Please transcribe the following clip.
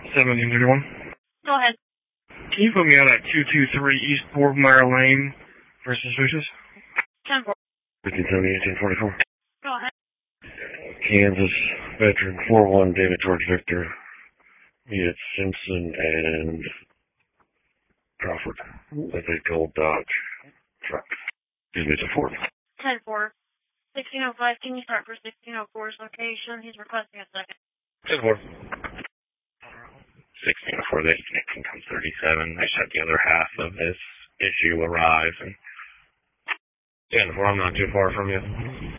1731. Go ahead. Can you put me out at 223 East Borgmeyer Lane versus Wishes? 10-4. 1570, 1844. Go ahead. Kansas veteran 41 David George Victor. Meet Simpson and Crawford with a gold Dodge truck. Excuse me, it's a Ford. 10-4. 1605, can you start for 1604's location? He's requesting a second. 10-4. 1604, they can come 37. I shot the other half of this issue arrive. And 10-4, I'm not too far from you.